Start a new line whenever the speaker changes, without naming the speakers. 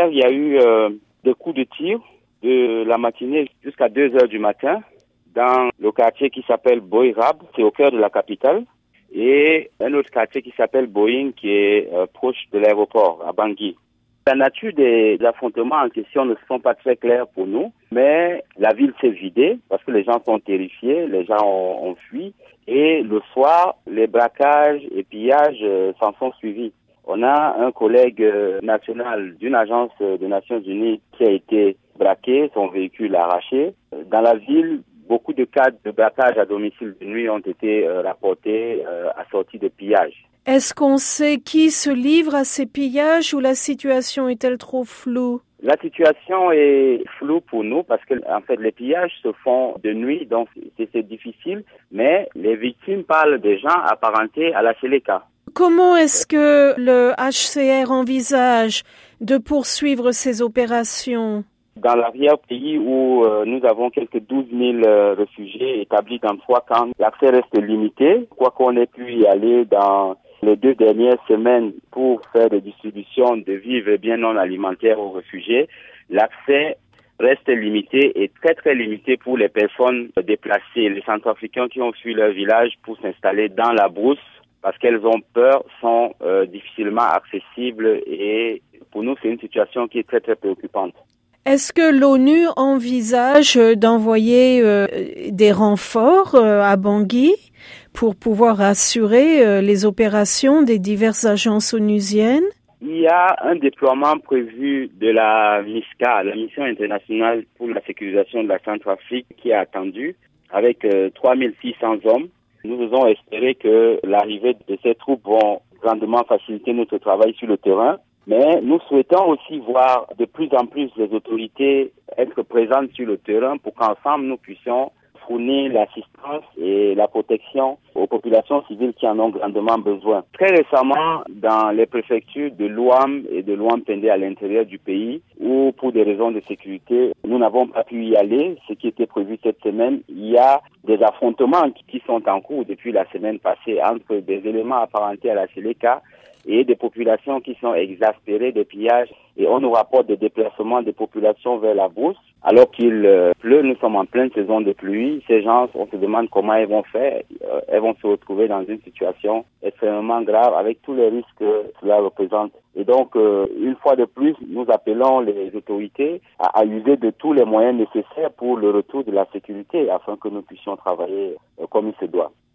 Hier, il y a eu des coups de tir de la matinée jusqu'à 2 heures du matin dans le quartier qui s'appelle Boirab, c'est au cœur de la capitale, et un autre quartier qui s'appelle Boying, qui est proche de l'aéroport, à Bangui. La nature des affrontements en question ne sont pas très clairs pour nous, mais la ville s'est vidée parce que les gens sont terrifiés, les gens ont fui, et le soir, les braquages et pillages s'en sont suivis. On a un collègue national d'une agence des Nations Unies qui a été braqué, son véhicule arraché. Dans la ville, beaucoup de cas de braquage à domicile de nuit ont été rapportés assortis de pillages.
Est-ce qu'on sait qui se livre à ces pillages ou la situation est-elle trop floue?
La situation est floue pour nous parce que, en fait, les pillages se font de nuit, donc c'est difficile, mais les victimes parlent des gens apparentés à la Séléka.
Comment est-ce que le HCR envisage de poursuivre ces opérations?
Dans l'arrière-pays où nous avons quelques 12 000 réfugiés établis dans 3 camps, l'accès reste limité. Quoi qu'on ait pu y aller dans les 2 dernières semaines pour faire des distributions de vivres et biens non alimentaires aux réfugiés, l'accès reste limité et très très limité pour les personnes déplacées. Les Centrafricains qui ont fui leur village pour s'installer dans la brousse parce qu'elles ont peur sont difficilement accessibles et pour nous c'est une situation qui est très très préoccupante.
Est-ce que l'ONU envisage d'envoyer des renforts à Bangui pour pouvoir assurer les opérations des diverses agences onusiennes?
Il y a un déploiement prévu de la MISCA, la Mission internationale pour la sécurisation de la Centrafrique, qui est attendue avec 3600 hommes. Nous osons espérer que l'arrivée de ces troupes vont grandement faciliter notre travail sur le terrain. Mais nous souhaitons aussi voir de plus en plus les autorités être présentes sur le terrain pour qu'ensemble nous puissions fournir l'assistance et la protection aux populations civiles qui en ont grandement besoin. Très récemment, dans les préfectures de l'Ouam et de l'Ouam-Pendé à l'intérieur du pays, où pour des raisons de sécurité, nous n'avons pas pu y aller, ce qui était prévu cette semaine, il y a des affrontements qui sont en cours depuis la semaine passée entre des éléments apparentés à la Séléka et des populations qui sont exaspérées des pillages. Et on nous rapporte des déplacements des populations vers la brousse. Alors qu'il pleut, nous sommes en pleine saison de pluie. Ces gens, on se demande comment ils vont faire. Elles vont se retrouver dans une situation extrêmement grave avec tous les risques que cela représente. Et donc, une fois de plus, nous appelons les autorités à user de tous les moyens nécessaires pour le retour de la sécurité afin que nous puissions travailler comme il se doit.